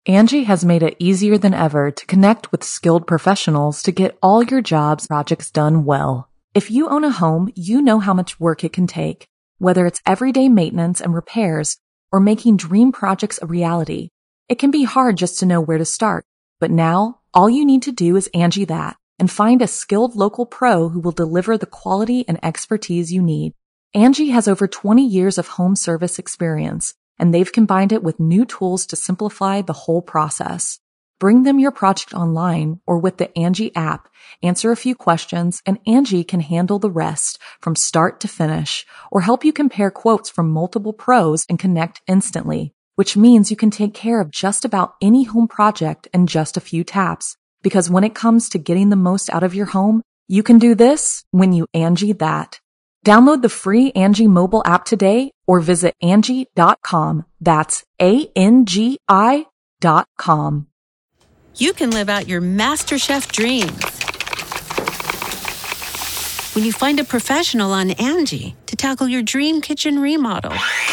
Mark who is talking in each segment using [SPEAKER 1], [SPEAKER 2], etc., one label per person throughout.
[SPEAKER 1] Angie has made it easier than ever to connect with skilled professionals to get all your jobs projects done well. If you own a home, you know how much work it can take, whether it's everyday maintenance and repairs or making dream projects a reality. It can be hard just to know where to start, but now all you need to do is Angie that and find a skilled local pro who will deliver the quality and expertise you need. Angie has over 20 years of home service experience, and they've combined it with new tools to simplify the whole process. Bring them your project online or with the Angie app, answer a few questions, and Angie can handle the rest from start to finish or help you compare quotes from multiple pros and connect instantly, which means you can take care of just about any home project in just a few taps. Because when it comes to getting the most out of your home, you can do this when you Angie that. Download the free Angie mobile app today or visit Angie.com. That's ANGI.com.
[SPEAKER 2] You can live out your MasterChef dreams when you find a professional on Angie to tackle your dream kitchen remodel.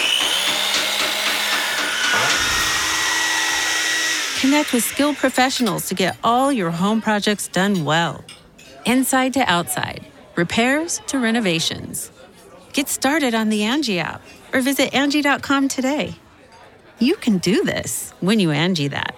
[SPEAKER 2] Connect with skilled professionals to get all your home projects done well. Inside to outside, repairs to renovations. Get started on the Angie app or visit Angie.com today. You can do this when you Angie that.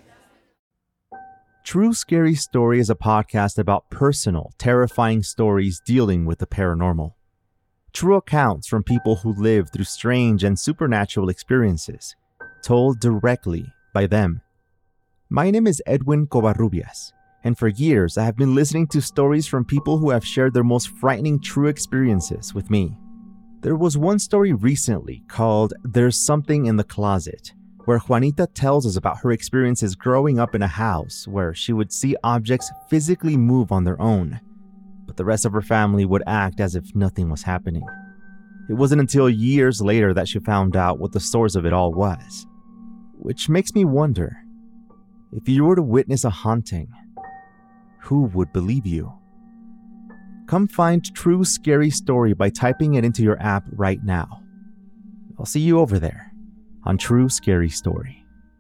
[SPEAKER 3] True Scary Story is a podcast about personal, terrifying stories dealing with the paranormal. True accounts from people who live through strange and supernatural experiences, told directly by them. My name is Edwin Covarrubias, and for years I have been listening to stories from people who have shared their most frightening true experiences with me. There was one story recently called There's Something in the Closet, where Juanita tells us about her experiences growing up in a house where she would see objects physically move on their own, but the rest of her family would act as if nothing was happening. It wasn't until years later that she found out what the source of it all was. Which makes me wonder, if you were to witness a haunting, who would believe you? Come find True Scary Story by typing it into your app right now. I'll see you over there on True Scary Story.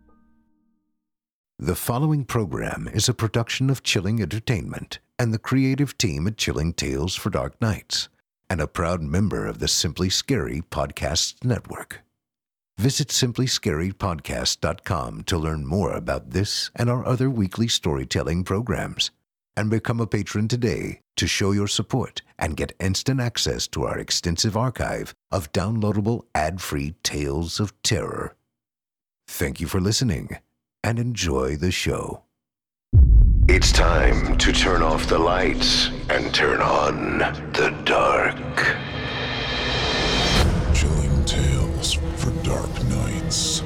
[SPEAKER 4] The following program is a production of Chilling Entertainment and the creative team at Chilling Tales for Dark Nights, and a proud member of the Simply Scary Podcasts Network. Visit simplyscarypodcast.com to learn more about this and our other weekly storytelling programs, and become a patron today to show your support and get instant access to our extensive archive of downloadable ad-free tales of terror. Thank you for listening and enjoy the show.
[SPEAKER 5] It's time to turn off the lights and turn on the dark.
[SPEAKER 6] Chilling Tales for Dark Nights.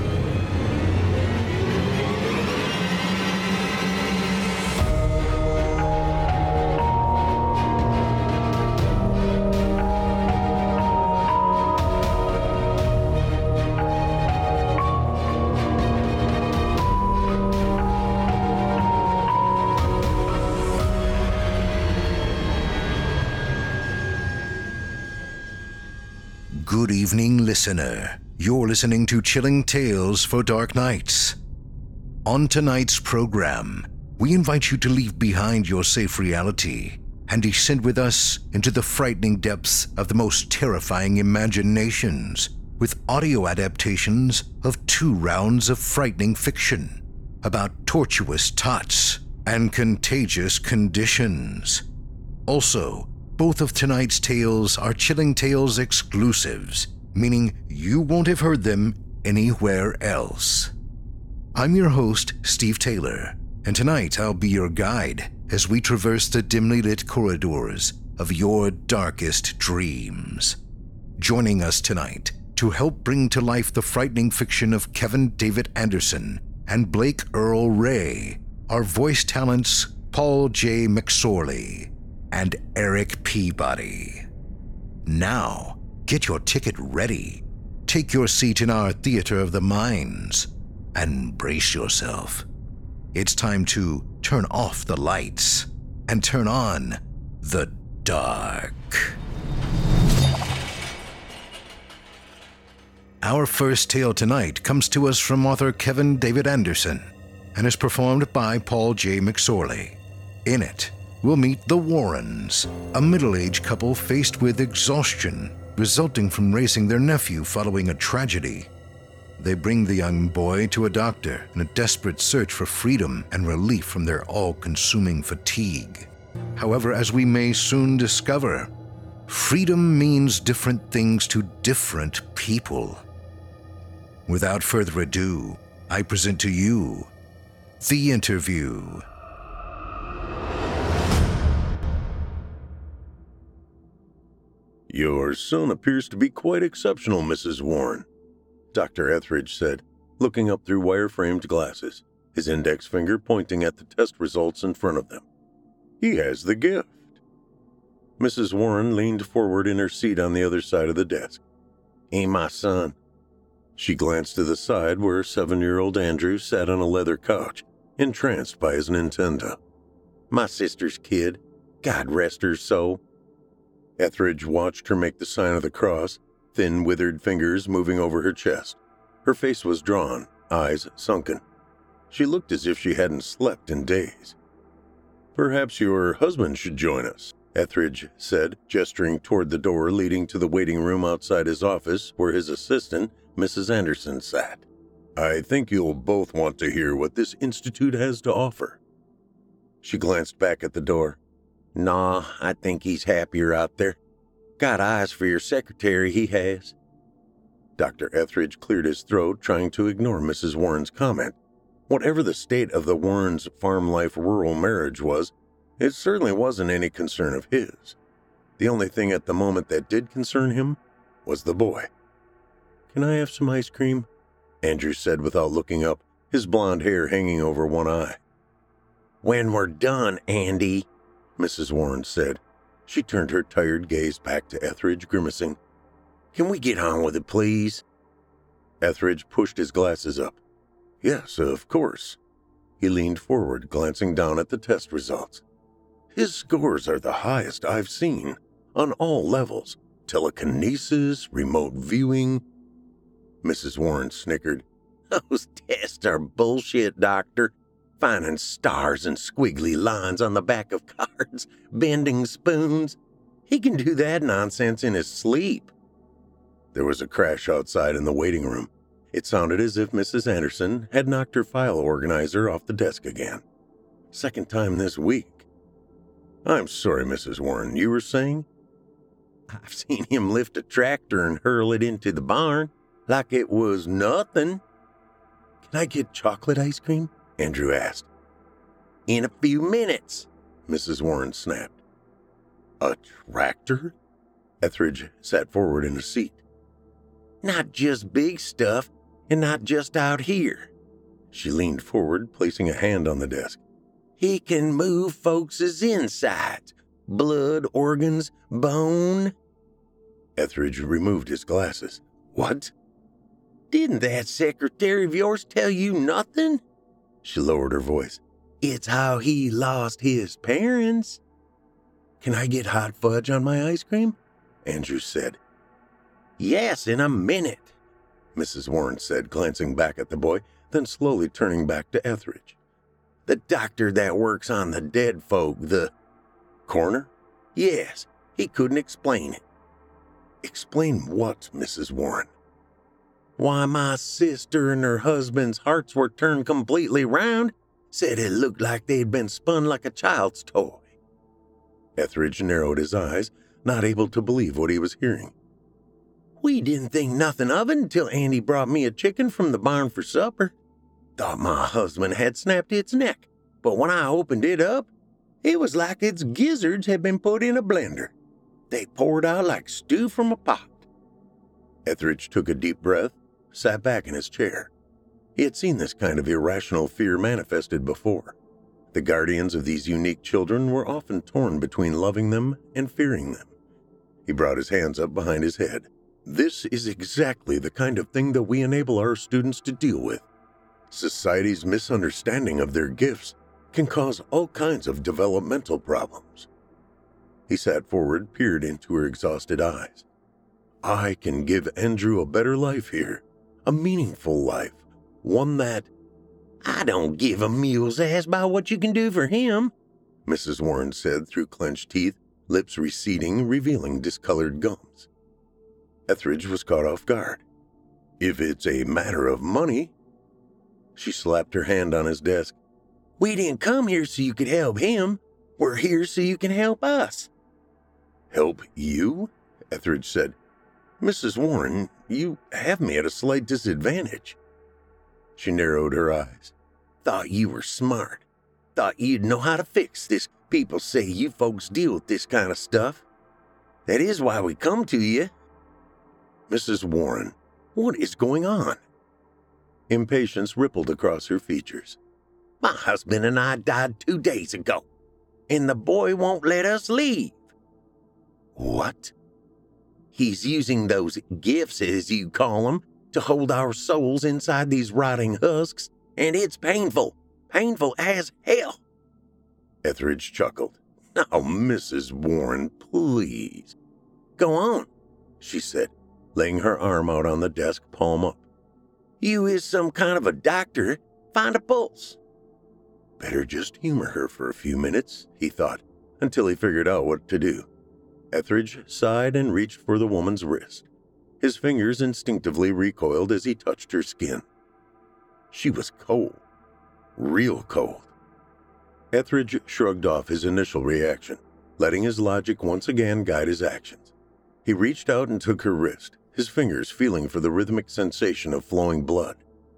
[SPEAKER 4] Good evening, listener. You're listening to Chilling Tales for Dark Nights. On tonight's program, we invite you to leave behind your safe reality and descend with us into the frightening depths of the most terrifying imaginations with audio adaptations of 2 rounds of frightening fiction about tortuous tots and contagious conditions. Also, both of tonight's tales are Chilling Tales exclusives, meaning you won't have heard them anywhere else. I'm your host, Steve Taylor, and tonight I'll be your guide as we traverse the dimly lit corridors of your darkest dreams. Joining us tonight to help bring to life the frightening fiction of Kevin David Anderson and Blake Earl Ray are voice talents Paul J. McSorley and Eric Peabody. Now, get your ticket ready, take your seat in our theater of the minds, and brace yourself. It's time to turn off the lights and turn on the dark. Our first tale tonight comes to us from author Kevin David Anderson and is performed by Paul J. McSorley. In it, we'll meet the Warrens, a middle-aged couple faced with exhaustion resulting from raising their nephew following a tragedy. They bring the young boy to a doctor in a desperate search for freedom and relief from their all-consuming fatigue. However, as we may soon discover, freedom means different things to different people. Without further ado, I present to you The Interview.
[SPEAKER 7] Your son appears to be quite exceptional, Mrs. Warren, Dr. Etheridge said, looking up through wire-framed glasses, his index finger pointing at the test results in front of them. He has the gift. Mrs. Warren leaned forward in her seat on the other side of the desk. Ain't my son. She glanced to the side where 7-year-old Andrew sat on a leather couch, entranced by his Nintendo. My sister's kid. God rest her soul. Etheridge watched her make the sign of the cross, thin, withered fingers moving over her chest. Her face was drawn, eyes sunken. She looked as if she hadn't slept in days. Perhaps your husband should join us, Etheridge said, gesturing toward the door leading to the waiting room outside his office where his assistant, Mrs. Anderson, sat. I think you'll both want to hear what this institute has to offer. She glanced back at the door. Nah, I think he's happier out there. Got eyes for your secretary, he has. Dr. Etheridge cleared his throat, trying to ignore Mrs. Warren's comment. Whatever the state of the Warrens' farm life rural marriage was, it certainly wasn't any concern of his. The only thing at the moment that did concern him was the boy. Can I have some ice cream? Andrew said without looking up, his blonde hair hanging over one eye. When we're done, Andy, Mrs. Warren said. She turned her tired gaze back to Etheridge, grimacing. Can we get on with it, please? Etheridge pushed his glasses up. Yes, of course. He leaned forward, glancing down at the test results. His scores are the highest I've seen, on all levels. Telekinesis, remote viewing. Mrs. Warren snickered. Those tests are bullshit, Doctor. Finding stars and squiggly lines on the back of cards, bending spoons. He can do that nonsense in his sleep. There was a crash outside in the waiting room. It sounded as if Mrs. Anderson had knocked her file organizer off the desk again. Second time this week. I'm sorry, Mrs. Warren, you were saying? I've seen him lift a tractor and hurl it into the barn like it was nothing. Can I get chocolate ice cream? Andrew asked. In a few minutes, Mrs. Warren snapped. A tractor? Etheridge sat forward in a seat. Not just big stuff, and not just out here. She leaned forward, placing a hand on the desk. He can move folks' insides, blood, organs, bone. Etheridge removed his glasses. What? Didn't that secretary of yours tell you nothing? She lowered her voice. It's how he lost his parents. Can I get hot fudge on my ice cream? Andrew said. Yes, in a minute, Mrs. Warren said, glancing back at the boy, then slowly turning back to Etheridge. The doctor that works on the dead folk, the coroner? Yes, he couldn't explain it. Explain what, Mrs. Warren? Why, my sister and her husband's hearts were turned completely round. Said it looked like they'd been spun like a child's toy. Etheridge narrowed his eyes, not able to believe what he was hearing. We didn't think nothing of it until Andy brought me a chicken from the barn for supper. Thought my husband had snapped its neck, but when I opened it up, it was like its gizzards had been put in a blender. They poured out like stew from a pot. Etheridge took a deep breath, sat back in his chair. He had seen this kind of irrational fear manifested before. The guardians of these unique children were often torn between loving them and fearing them. He brought his hands up behind his head. This is exactly the kind of thing that we enable our students to deal with. Society's misunderstanding of their gifts can cause all kinds of developmental problems. He sat forward, peered into her exhausted eyes. I can give Andrew a better life here, a meaningful life, one that...
[SPEAKER 8] I don't give a mule's ass about what you can do for him,
[SPEAKER 7] Mrs. Warren said through clenched teeth, lips receding, revealing discolored gums. Etheridge was caught off guard. If it's a matter of money... She slapped her hand on his desk.
[SPEAKER 8] We didn't come here so you could help him. We're here so you can help us.
[SPEAKER 7] Help you? Etheridge said. Mrs. Warren, you have me at a slight disadvantage. She narrowed her eyes.
[SPEAKER 8] Thought you were smart. Thought you'd know how to fix this. People say you folks deal with this kind of stuff. That is why we come to you.
[SPEAKER 7] Mrs. Warren, what is going on? Impatience rippled across her features.
[SPEAKER 8] My husband and I died 2 days ago, and the boy won't let us leave.
[SPEAKER 7] What?
[SPEAKER 8] He's using those gifts, as you call them, to hold our souls inside these rotting husks, and it's painful. Painful as hell.
[SPEAKER 7] Etheridge chuckled. Now, Mrs. Warren, please.
[SPEAKER 8] Go on,
[SPEAKER 7] she said, laying her arm out on the desk, palm up.
[SPEAKER 8] You is some kind of a doctor. Find a pulse.
[SPEAKER 7] Better just humor her for a few minutes, he thought, until he figured out what to do. Etheridge sighed and reached for the woman's wrist. His fingers instinctively recoiled as he touched her skin. She was cold. Real cold. Etheridge shrugged off his initial reaction, letting his logic once again guide his actions. He reached out and took her wrist, his fingers feeling for the rhythmic sensation of flowing blood.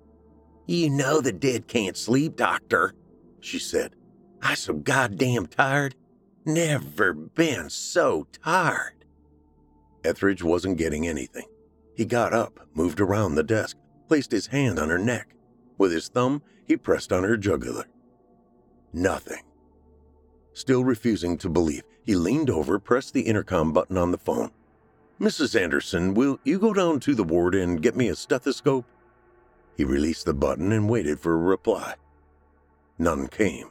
[SPEAKER 8] You know the dead can't sleep, doctor, she said. I so goddamn tired. Never been so tired.
[SPEAKER 7] Etheridge wasn't getting anything. He got up, moved around the desk, placed his hand on her neck. With his thumb, he pressed on her jugular. Nothing. Still refusing to believe, he leaned over, pressed the intercom button on the phone. Mrs. Anderson, will you go down to the ward and get me a stethoscope? He released the button and waited for a reply. None came.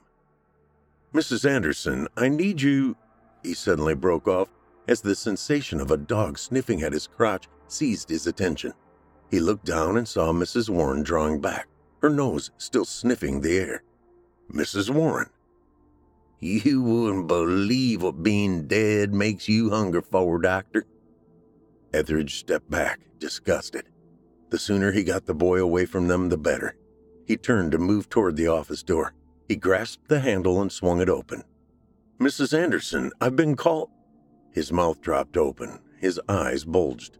[SPEAKER 7] Mrs. Anderson, I need you... He suddenly broke off as the sensation of a dog sniffing at his crotch seized his attention. He looked down and saw Mrs. Warren drawing back, her nose still sniffing the air. Mrs. Warren.
[SPEAKER 8] You wouldn't believe what being dead makes you hunger for, doctor.
[SPEAKER 7] Etheridge stepped back, disgusted. The sooner he got the boy away from them, the better. He turned and moved toward the office door. He grasped the handle and swung it open. Mrs. Anderson, I've been called... His mouth dropped open. His eyes bulged.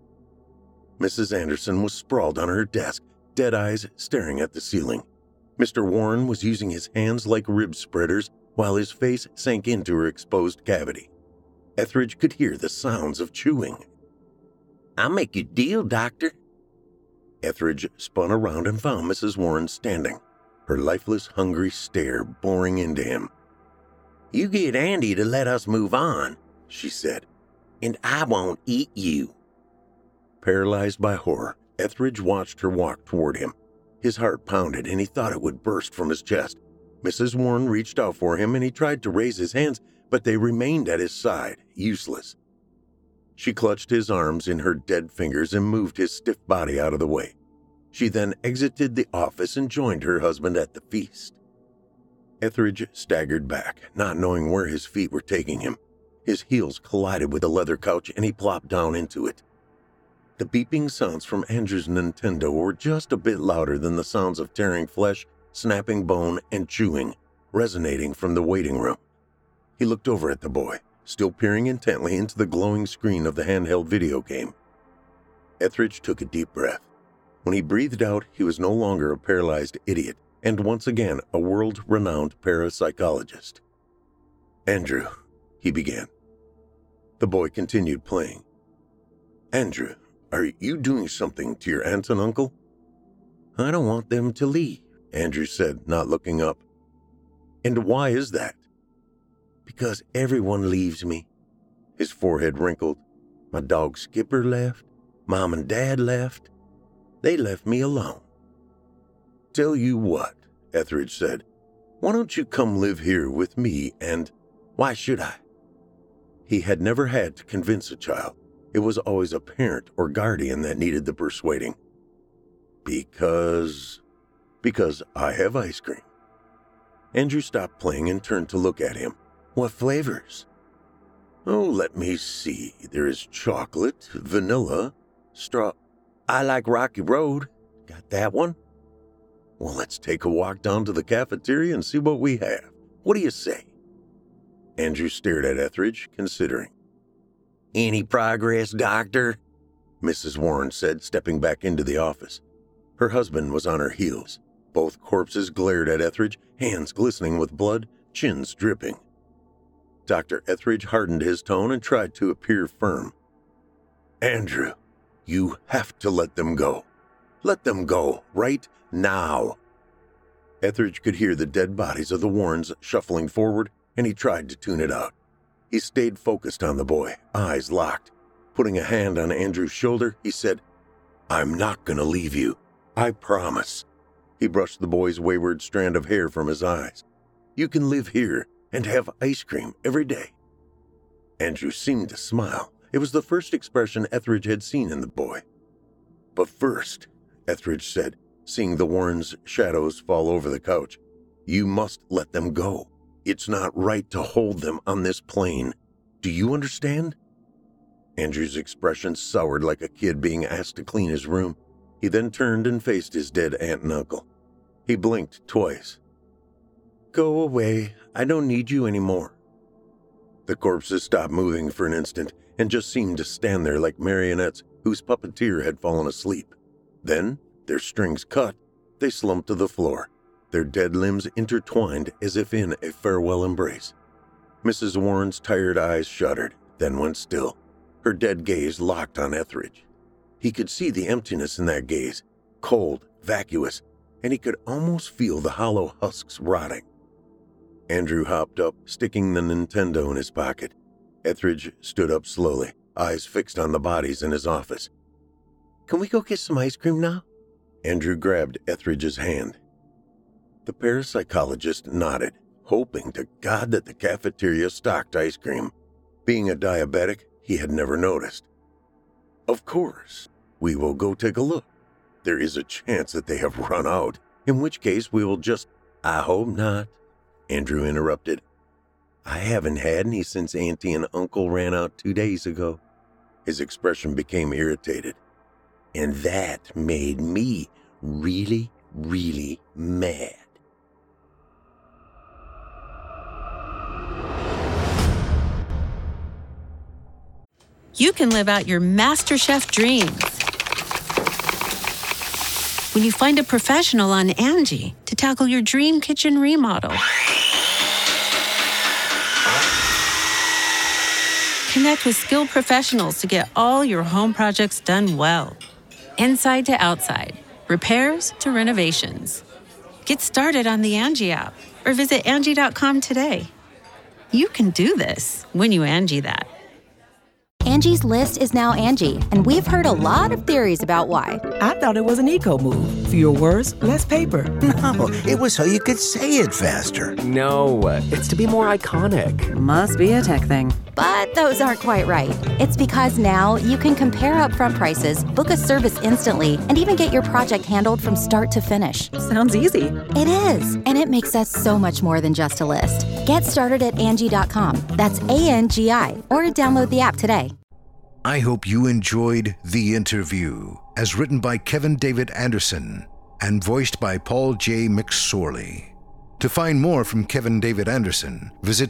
[SPEAKER 7] Mrs. Anderson was sprawled on her desk, dead eyes staring at the ceiling. Mr. Warren was using his hands like rib spreaders while his face sank into her exposed cavity. Etheridge could hear the sounds of chewing.
[SPEAKER 8] I'll make you a deal, doctor.
[SPEAKER 7] Etheridge spun around and found Mrs. Warren standing, her lifeless, hungry stare boring into him.
[SPEAKER 8] You get Andy to let us move on, she said, and I won't eat you.
[SPEAKER 7] Paralyzed by horror, Etheridge watched her walk toward him. His heart pounded and he thought it would burst from his chest. Mrs. Warren reached out for him and he tried to raise his hands, but they remained at his side, useless. She clutched his arms in her dead fingers and moved his stiff body out of the way. She then exited the office and joined her husband at the feast. Etheridge staggered back, not knowing where his feet were taking him. His heels collided with the leather couch and he plopped down into it. The beeping sounds from Andrew's Nintendo were just a bit louder than the sounds of tearing flesh, snapping bone, and chewing, resonating from the waiting room. He looked over at the boy, still peering intently into the glowing screen of the handheld video game. Etheridge took a deep breath. When he breathed out, he was no longer a paralyzed idiot, and once again a world-renowned parapsychologist. Andrew, he began. The boy continued playing. Andrew, are you doing something to your aunt and uncle?
[SPEAKER 8] I don't want them to leave,
[SPEAKER 7] Andrew said, not looking up. And why is that?
[SPEAKER 8] Because everyone leaves me.
[SPEAKER 7] His forehead wrinkled.
[SPEAKER 8] My dog Skipper left. Mom and Dad left. They left me alone.
[SPEAKER 7] Tell you what, Etheridge said. Why don't you come live here with me and...
[SPEAKER 8] Why should I?
[SPEAKER 7] He had never had to convince a child. It was always a parent or guardian that needed the persuading. Because I have ice cream. Andrew stopped playing and turned to look at him. What flavors? Oh, let me see. There is chocolate, vanilla, I like Rocky Road. Got that one? Well, let's take a walk down to the cafeteria and see what we have. What do you say? Andrew stared at Etheridge, considering. Any progress, Doctor? Mrs. Warren said, stepping back into the office. Her husband was on her heels. Both corpses glared at Etheridge, hands glistening with blood, chins dripping. Dr. Etheridge hardened his tone and tried to appear firm. Andrew, you have to let them go. Let them go, right now. Etheridge could hear the dead bodies of the Warrens shuffling forward, and he tried to tune it out. He stayed focused on the boy, eyes locked. Putting a hand on Andrew's shoulder, he said, I'm not going to leave you. I promise. He brushed the boy's wayward strand of hair from his eyes. You can live here and have ice cream every day. Andrew seemed to smile. It was the first expression Etheridge had seen in the boy. But first, Etheridge said, seeing the Warrens' shadows fall over the couch, you must let them go. It's not right to hold them on this plane. Do you understand? Andrew's expression soured like a kid being asked to clean his room. He then turned and faced his dead aunt and uncle. He blinked twice. Go away. I don't need you anymore. The corpses stopped moving for an instant and just seemed to stand there like marionettes whose puppeteer had fallen asleep. Then, their strings cut, they slumped to the floor, their dead limbs intertwined as if in a farewell embrace. Mrs. Warren's tired eyes shuddered, then went still, her dead gaze locked on Etheridge. He could see the emptiness in that gaze, cold, vacuous, and he could almost feel the hollow husks rotting. Andrew hopped up, sticking the Nintendo in his pocket. Etheridge stood up slowly, eyes fixed on the bodies in his office. Can we go get some ice cream now? Andrew grabbed Etheridge's hand. The parapsychologist nodded, hoping to God that the cafeteria stocked ice cream. Being a diabetic, he had never noticed. Of course, we will go take a look. There is a chance that they have run out, in which case we will just... I hope not, Andrew interrupted. I haven't had any since Auntie and Uncle ran out 2 days ago. His expression became irritated. And that made me really, really mad.
[SPEAKER 2] You can live out your MasterChef dreams when you find a professional on Angie to tackle your dream kitchen remodel. Connect with skilled professionals to get all your home projects done well. Inside to outside, repairs to renovations. Get started on the Angie app or visit Angie.com today. You can do this when you Angie that.
[SPEAKER 9] Angie's List is now Angie, and we've heard a lot of theories about why.
[SPEAKER 10] I thought it was an eco move. Fewer words, less paper.
[SPEAKER 11] No, it was so you could say it faster.
[SPEAKER 12] No, it's to be more iconic.
[SPEAKER 13] Must be a tech thing.
[SPEAKER 9] But those aren't quite right. It's because now you can compare upfront prices, book a service instantly, and even get your project handled from start to finish.
[SPEAKER 13] Sounds easy.
[SPEAKER 9] It is, and it makes us so much more than just a list. Get started at Angie.com. That's ANGI, or download the app today.
[SPEAKER 4] I hope you enjoyed The Interview, as written by Kevin David Anderson and voiced by Paul J. McSorley. To find more from Kevin David Anderson, visit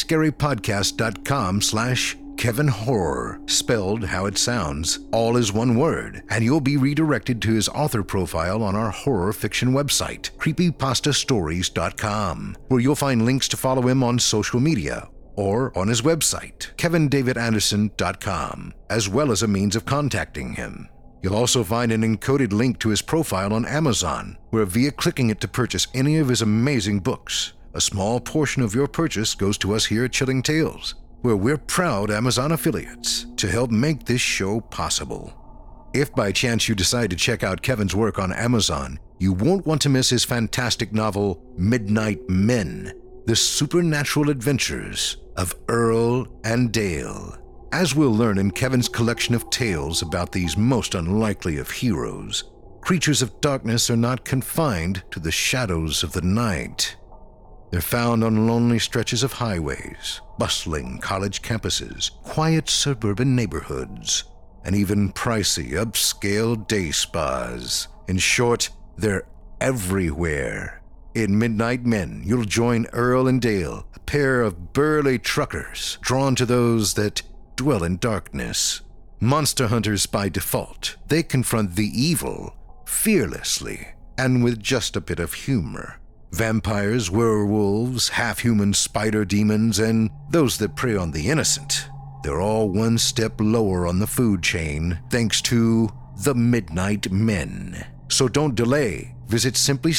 [SPEAKER 4] simplyscarypodcast.com/Kevin Horror, spelled how it sounds, all is one word, and you'll be redirected to his author profile on our horror fiction website, creepypastastories.com, where you'll find links to follow him on social media, or on his website, kevindavidanderson.com, as well as a means of contacting him. You'll also find an encoded link to his profile on Amazon, where via clicking it to purchase any of his amazing books, a small portion of your purchase goes to us here at Chilling Tales, where we're proud Amazon affiliates to help make this show possible. If by chance you decide to check out Kevin's work on Amazon, you won't want to miss his fantastic novel, Midnight Men, The Supernatural Adventures of Earl and Dale. As we'll learn in Kevin's collection of tales about these most unlikely of heroes, creatures of darkness are not confined to the shadows of the night. They're found on lonely stretches of highways, bustling college campuses, quiet suburban neighborhoods, and even pricey upscale day spas. In short, they're everywhere. In Midnight Men, you'll join Earl and Dale, a pair of burly truckers drawn to those that dwell in darkness. Monster hunters by default, they confront the evil fearlessly and with just a bit of humor. Vampires, werewolves, half-human spider demons, and those that prey on the innocent. They're all one step lower on the food chain thanks to the Midnight Men. So don't delay. Visit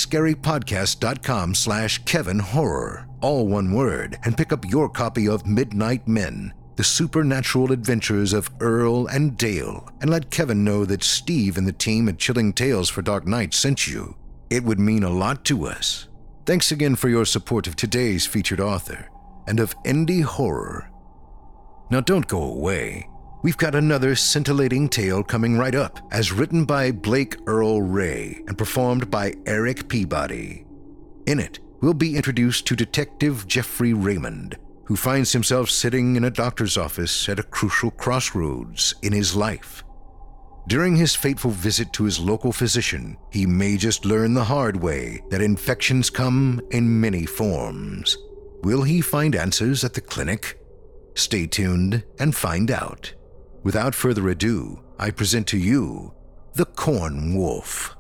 [SPEAKER 4] simplyscarypodcast.com/KevinHorror, all one word, and pick up your copy of Midnight Men, the supernatural adventures of Earl and Dale, and let Kevin know that Steve and the team at Chilling Tales for Dark Nights sent you. It would mean a lot to us. Thanks again for your support of today's featured author and of indie horror. Now don't go away. We've got another scintillating tale coming right up, as written by Blake Earl Ray and performed by Eric Peabody. In it, we'll be introduced to Detective Jeffrey Raymond, who finds himself sitting in a doctor's office at a crucial crossroads in his life. During his fateful visit to his local physician, he may just learn the hard way that infections come in many forms. Will he find answers at the clinic? Stay tuned and find out. Without further ado, I present to you The Corn Wolf.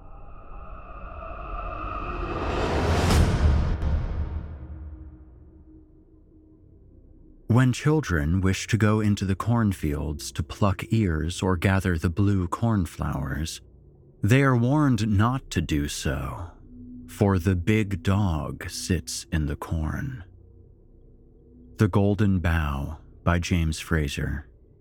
[SPEAKER 14] When children wish to go into the cornfields to pluck ears or gather the blue cornflowers, they are warned not to do so, for the big dog sits in the corn. The Golden Bough by James Fraser.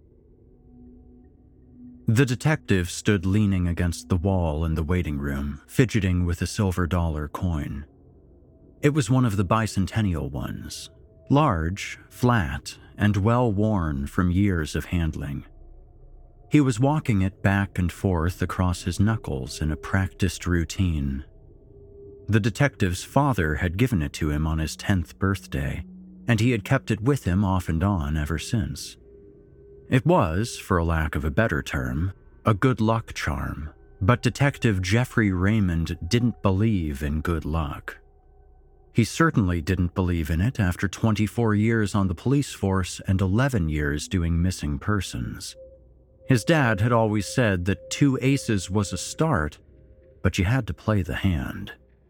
[SPEAKER 14] The detective stood leaning against the wall in the waiting room, fidgeting with a $silver coin. It was one of the bicentennial ones. Large, flat, and well-worn from years of handling. He was walking it back and forth across his knuckles in a practiced routine. The detective's father had given it to him on his 10th birthday, and he had kept it with him off and on ever since. It was, for a lack of a better term, a good luck charm, but Detective Jeffrey Raymond didn't believe in good luck. He certainly didn't believe in it after 24 years on the police force and 11 years doing missing persons. His dad had always said that 2 aces was a start, but you had to play the hand.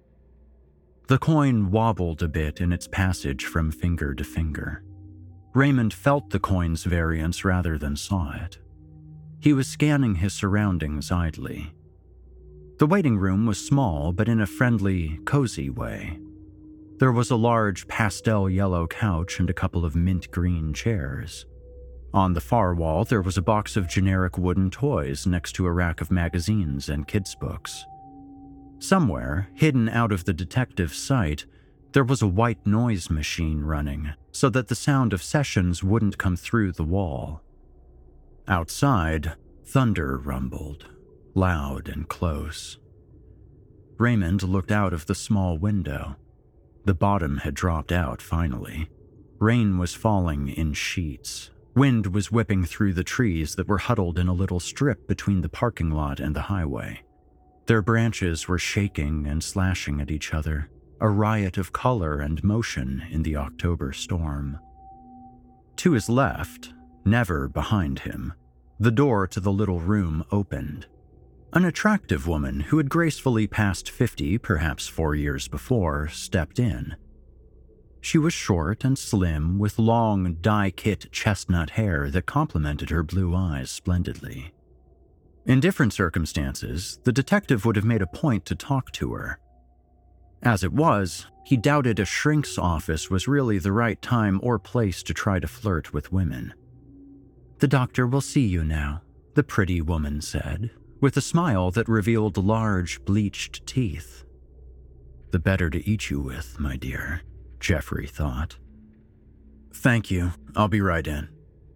[SPEAKER 14] The coin wobbled a bit in its passage from finger to finger. Raymond felt the coin's variance rather than saw it. He was scanning his surroundings idly. The waiting room was small, but in a friendly, cozy way. There was a large pastel yellow couch and a couple of mint green chairs. On the far wall, there was a box of generic wooden toys next to a rack of magazines and kids' books. Somewhere, hidden out of the detective's sight, there was a white noise machine running so that the sound of sessions wouldn't come through the wall. Outside, thunder rumbled, loud and close. Raymond looked out of the small window. The bottom had dropped out finally. Rain was falling in sheets. Wind was whipping through the trees that were huddled in a little strip between the parking lot and the highway. Their branches were shaking and slashing at each other, a riot of color and motion in the October storm. To his left, never behind him, the door to the little room opened. An attractive woman who had gracefully passed 50, perhaps 4 years before, stepped in. She was short and slim, with long, dye-kit chestnut hair that complemented her blue eyes splendidly. In different circumstances, the detective would have made a point to talk to her. As it was, he doubted a shrink's office was really the right time or place to try to flirt with women. "The doctor will see you now," the pretty woman said, with a smile that revealed large, bleached teeth. "The better to eat you with, my dear," Jeffrey thought. "Thank you. I'll be right in."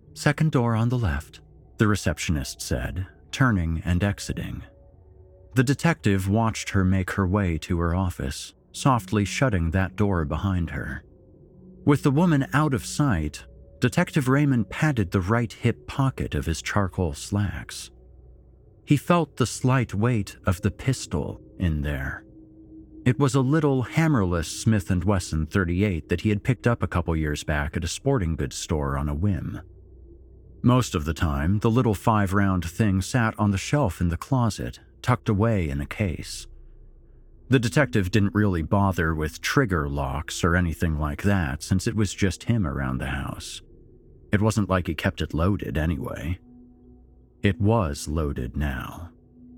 [SPEAKER 14] Second door on the left, the receptionist said, turning and exiting. The detective watched her make her way to her office, softly shutting that door behind her. With the woman out of sight, Detective Raymond patted the right hip pocket of his charcoal slacks. He felt the slight weight of the pistol in there. It was a little hammerless Smith & Wesson .38 that he had picked up a couple years back at a sporting goods store on a whim. Most of the time, the little 5-round thing sat on the shelf in the closet, tucked away in a case. The detective didn't really bother with trigger locks or anything like that, since it was just him around the house. It wasn't like he kept it loaded anyway. It was loaded now.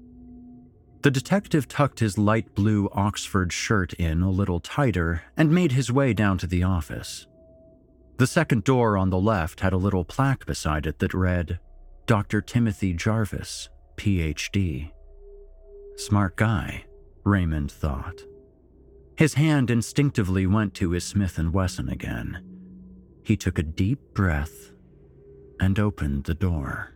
[SPEAKER 14] The detective tucked his light blue Oxford shirt in a little tighter and made his way down to the office. The second door on the left had a little plaque beside it that read, Dr. Timothy Jarvis, Ph.D. Smart guy, Raymond thought. His hand instinctively went to his Smith & Wesson again. He took a deep breath and opened the door.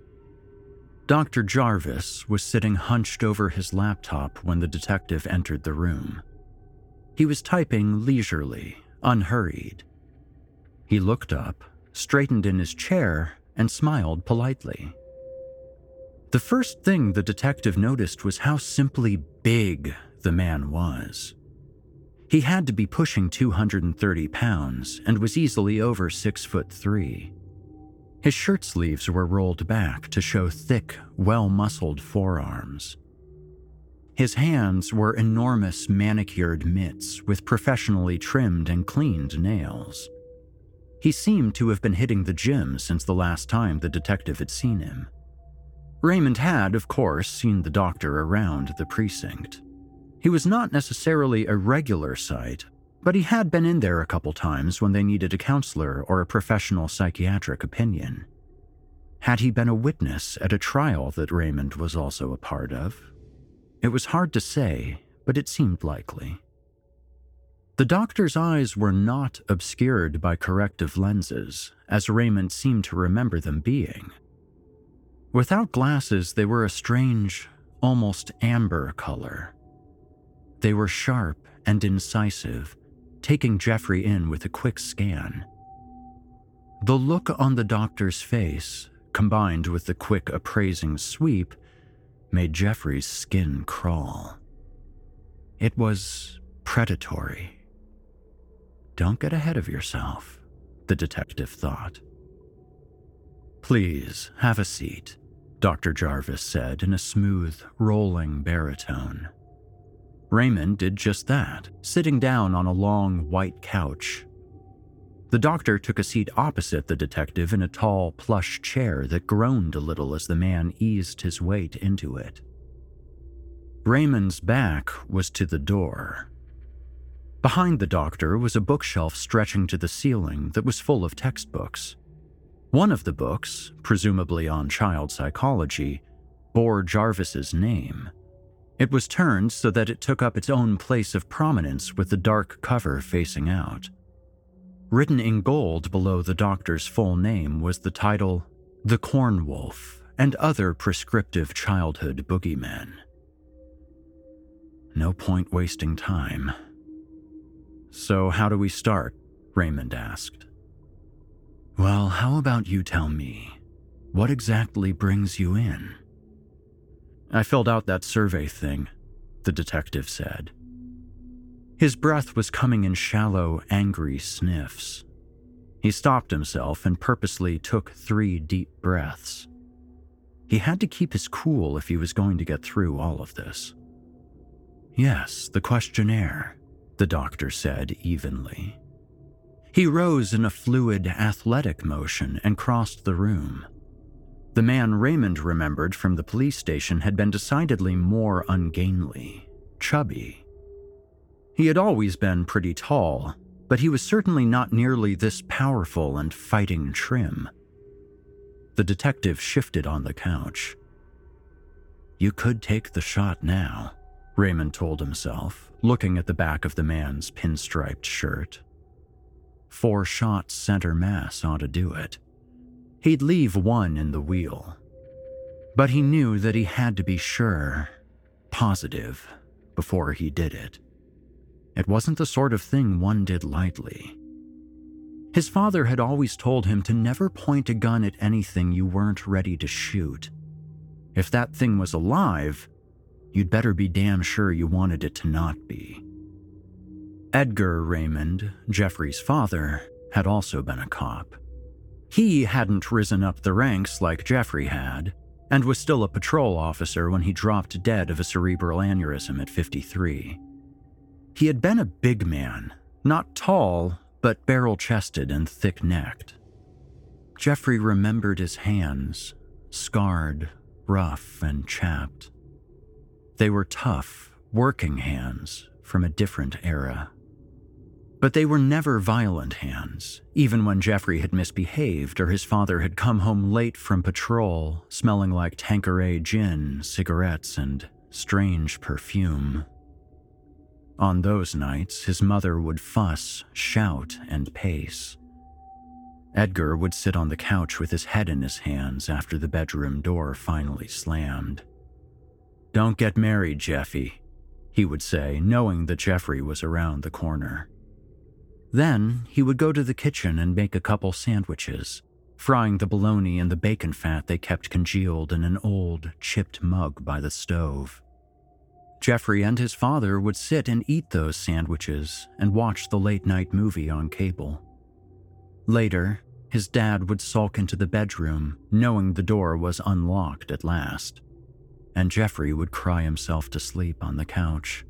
[SPEAKER 14] Dr. Jarvis was sitting hunched over his laptop when the detective entered the room. He was typing leisurely, unhurried. He looked up, straightened in his chair, and smiled politely. The first thing the detective noticed was how simply big the man was. He had to be pushing 230 pounds and was easily over 6'3". His shirt sleeves were rolled back to show thick, well-muscled forearms. His hands were enormous manicured mitts with professionally trimmed and cleaned nails. He seemed to have been hitting the gym since the last time the detective had seen him. Raymond had, of course, seen the doctor around the precinct. He was not necessarily a regular sight, but he had been in there a couple times when they needed a counselor or a professional psychiatric opinion. Had he been a witness at a trial that Raymond was also a part of? It was hard to say, but it seemed likely. The doctor's eyes were not obscured by corrective lenses, as Raymond seemed to remember them being. Without glasses, they were a strange, almost amber color. They were sharp and incisive, taking Jeffrey in with a quick scan. The look on the doctor's face, combined with the quick appraising sweep, made Jeffrey's skin crawl. It was predatory. Don't get ahead of yourself, the detective thought. Please, have a seat, Dr. Jarvis said in a smooth, rolling baritone. Raymond did just that, sitting down on a long, white couch. The doctor took a seat opposite the detective in a tall, plush chair that groaned a little as the man eased his weight into it. Raymond's back was to the door. Behind the doctor was a bookshelf stretching to the ceiling that was full of textbooks. One of the books, presumably on child psychology, bore Jarvis's name. It was turned so that it took up its own place of prominence with the dark cover facing out. Written in gold below the doctor's full name was the title, The Corn Wolf and Other Prescriptive Childhood Boogeymen. No point wasting time. So how do we start? Raymond asked. Well, how about you tell me, what exactly brings you in? I filled out that survey thing, the detective said. His breath was coming in shallow, angry sniffs. He stopped himself and purposely took 3 deep breaths. He had to keep his cool if he was going to get through all of this. Yes, the questionnaire, the doctor said evenly. He rose in a fluid, athletic motion and crossed the room. The man Raymond remembered from the police station had been decidedly more ungainly, chubby. He had always been pretty tall, but he was certainly not nearly this powerful and fighting trim. The detective shifted on the couch. You could take the shot now, Raymond told himself, looking at the back of the man's pinstriped shirt. 4 shots center mass ought to do it. He'd leave one in the wheel. But he knew that he had to be sure, positive, before he did it. It wasn't the sort of thing one did lightly. His father had always told him to never point a gun at anything you weren't ready to shoot. If that thing was alive, you'd better be damn sure you wanted it to not be. Edgar Raymond, Jeffrey's father, had also been a cop. He hadn't risen up the ranks like Jeffrey had, and was still a patrol officer when he dropped dead of a cerebral aneurysm at 53. He had been a big man, not tall, but barrel-chested and thick-necked. Jeffrey remembered his hands, scarred, rough, and chapped. They were tough, working hands from a different era. But they were never violent hands, even when Jeffrey had misbehaved or his father had come home late from patrol, smelling like Tanqueray gin, cigarettes, and strange perfume. On those nights, his mother would fuss, shout, and pace. Edgar would sit on the couch with his head in his hands after the bedroom door finally slammed. "Don't get married, Jeffy," he would say, knowing that Jeffrey was around the corner. Then he would go to the kitchen and make a couple sandwiches, frying the bologna in the bacon fat they kept congealed in an old, chipped mug by the stove. Jeffrey and his father would sit and eat those sandwiches and watch the late-night movie on cable. Later, his dad would sulk into the bedroom, knowing the door was unlocked at last, and Jeffrey would cry himself to sleep on the couch.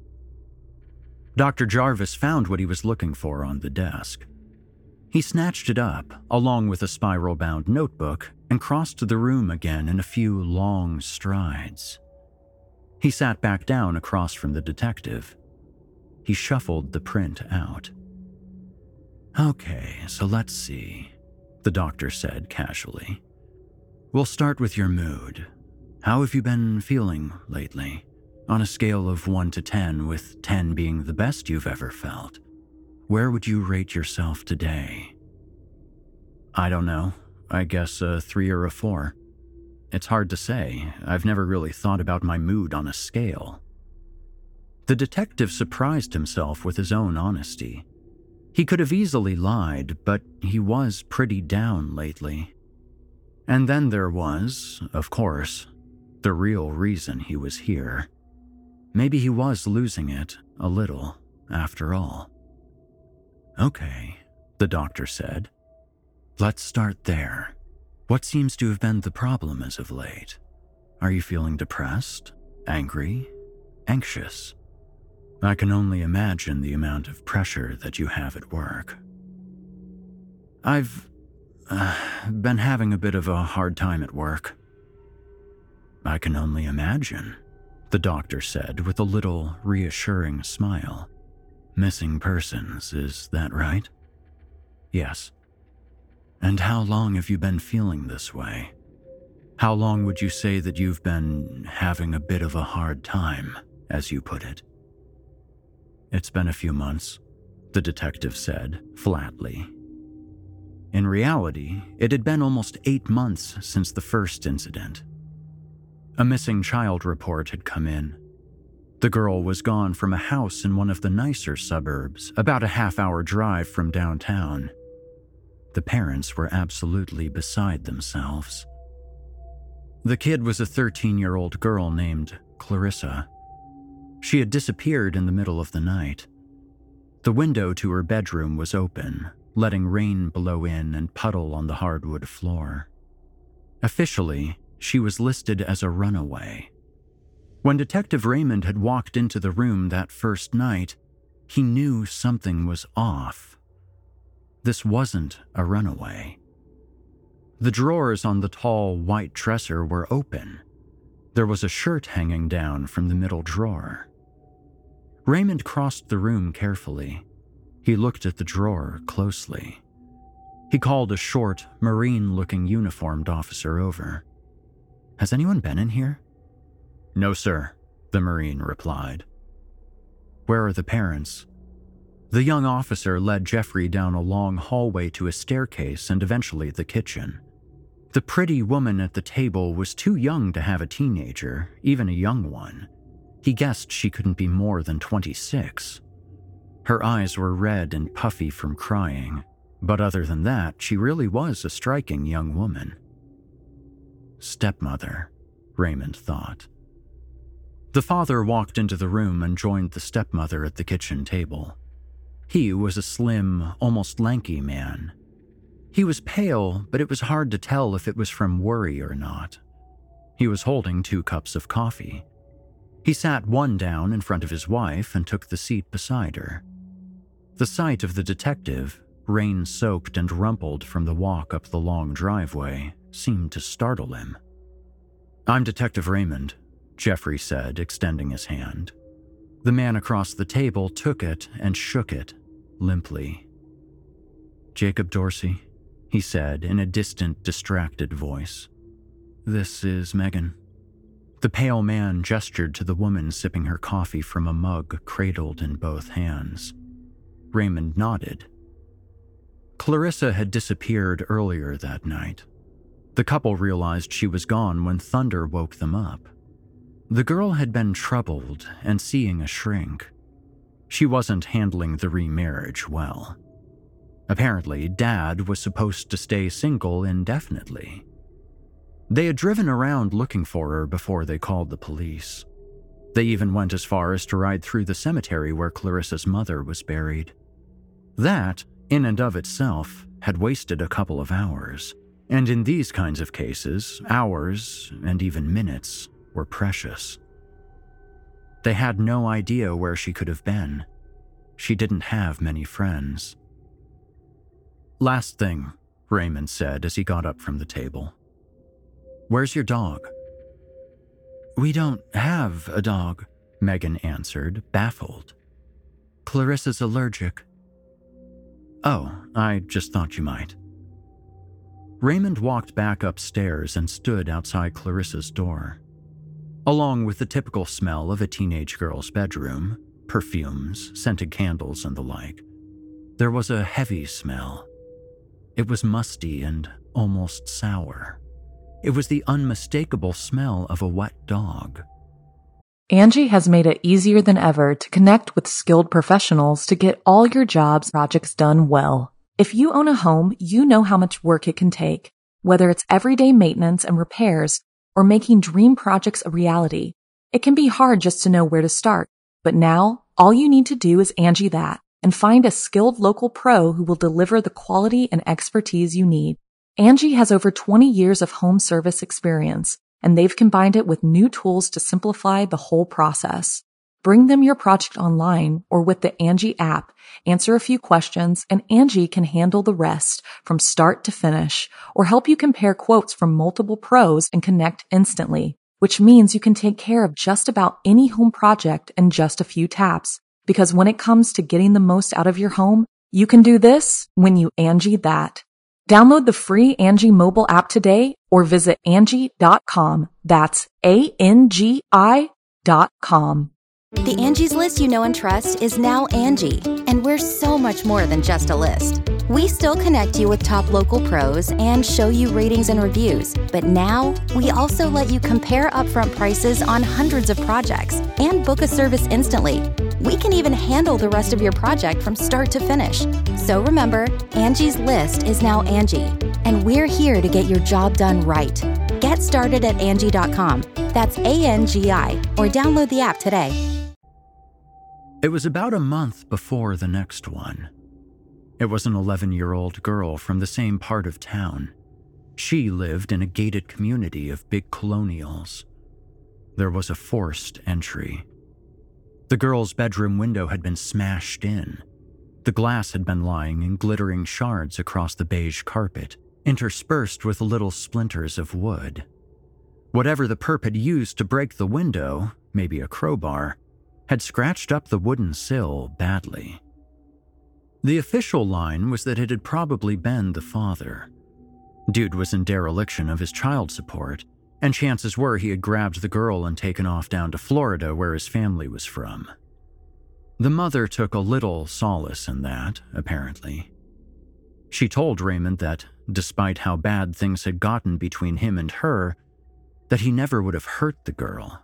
[SPEAKER 14] Dr. Jarvis found what he was looking for on the desk. He snatched it up, along with a spiral-bound notebook, and crossed the room again in a few long strides. He sat back down across from the detective. He shuffled the print out. "Okay, so let's see," the doctor said casually. "We'll start with your mood. How have you been feeling lately? On a scale of 1 to 10, with 10 being the best you've ever felt, where would you rate yourself today?" "I don't know. I guess a 3 or a 4. It's hard to say. I've never really thought about my mood on a scale." The detective surprised himself with his own honesty. He could have easily lied, but he was pretty down lately. And then there was, of course, the real reason he was here. Maybe he was losing it a little, after all. "Okay," the doctor said. "Let's start there. What seems to have been the problem as of late? Are you feeling depressed, angry, anxious? I can only imagine the amount of pressure that you have at work." "I've been having a bit of a hard time at work." "I can only imagine," the doctor said with a little reassuring smile. "Missing persons, is that right?" "Yes." "And how long have you been feeling this way? How long would you say that you've been having a bit of a hard time, as you put it?" "It's been a few months," the detective said, flatly. In reality, it had been almost 8 months since the first incident. A missing child report had come in. The girl was gone from a house in one of the nicer suburbs, about a half-hour drive from downtown. The parents were absolutely beside themselves. The kid was a 13-year-old girl named Clarissa. She had disappeared in the middle of the night. The window to her bedroom was open, letting rain blow in and puddle on the hardwood floor. Officially, she was listed as a runaway. When Detective Raymond had walked into the room that first night, he knew something was off. This wasn't a runaway. The drawers on the tall, white dresser were open. There was a shirt hanging down from the middle drawer. Raymond crossed the room carefully. He looked at the drawer closely. He called a short, Marine-looking uniformed officer over. "Has anyone been in here?" "No, sir," the Marine replied. "Where are the parents?" The young officer led Jeffrey down a long hallway to a staircase and eventually the kitchen. The pretty woman at the table was too young to have a teenager, even a young one. He guessed she couldn't be more than 26. Her eyes were red and puffy from crying, but other than that, she really was a striking young woman. Stepmother, Raymond thought. The father walked into the room and joined the stepmother at the kitchen table. He was a slim, almost lanky man. He was pale, but it was hard to tell if it was from worry or not. He was holding 2 cups of coffee. He sat one down in front of his wife and took the seat beside her. The sight of the detective, rain-soaked and rumpled from the walk up the long driveway, seemed to startle him. "I'm Detective Raymond," Jeffrey said, extending his hand. The man across the table took it and shook it, limply. "Jacob Dorsey," he said in a distant, distracted voice. "This is Megan." The pale man gestured to the woman sipping her coffee from a mug cradled in both hands. Raymond nodded. Clarissa had disappeared earlier that night. The couple realized she was gone when thunder woke them up. The girl had been troubled and seeing a shrink. She wasn't handling the remarriage well. Apparently, Dad was supposed to stay single indefinitely. They had driven around looking for her before they called the police. They even went as far as to ride through the cemetery where Clarissa's mother was buried. That, in and of itself, had wasted a couple of hours, and in these kinds of cases, hours, and even minutes, were precious. They had no idea where she could have been. She didn't have many friends. "Last thing," Raymond said as he got up from the table. "Where's your dog?" "We don't have a dog," Megan answered, baffled. "Clarissa's allergic." "Oh, I just thought you might." Raymond walked back upstairs and stood outside Clarissa's door. Along with the typical smell of a teenage girl's bedroom, perfumes, scented candles, and the like, there was a heavy smell. It was musty and almost sour. It was the unmistakable smell of a wet dog.
[SPEAKER 1] Angie has made it easier than ever to connect with skilled professionals to get all your jobs projects done well. If you own a home, you know how much work it can take, whether it's everyday maintenance and repairs or making dream projects a reality. It can be hard just to know where to start, but now all you need to do is Angie that and find a skilled local pro who will deliver the quality and expertise you need. Angie has over 20 years of home service experience, and they've combined it with new tools to simplify the whole process. Bring them your project online or with the Angie app, answer a few questions, and Angie can handle the rest from start to finish, or help you compare quotes from multiple pros and connect instantly, which means you can take care of just about any home project in just a few taps. Because when it comes to getting the most out of your home, you can do this when you Angie that. Download the free Angie mobile app today or visit Angie.com. That's ANGI.com.
[SPEAKER 9] The Angie's List you know and trust is now Angie, and we're so much more than just a list. We still connect you with top local pros and show you ratings and reviews, but now we also let you compare upfront prices on hundreds of projects and book a service instantly. We can even handle the rest of your project from start to finish. So remember, Angie's List is now Angie, and we're here to get your job done right. Get started at Angie.com. That's ANGI, or download the app today.
[SPEAKER 14] It was about a month before the next one. It was an 11-year-old girl from the same part of town. She lived in a gated community of big colonials. There was a forced entry. The girl's bedroom window had been smashed in. The glass had been lying in glittering shards across the beige carpet, interspersed with little splinters of wood. Whatever the perp had used to break the window, maybe a crowbar, had scratched up the wooden sill badly. The official line was that it had probably been the father. Dude was in dereliction of his child support, and chances were he had grabbed the girl and taken off down to Florida where his family was from. The mother took a little solace in that, apparently. She told Raymond that, despite how bad things had gotten between him and her, that he never would have hurt the girl.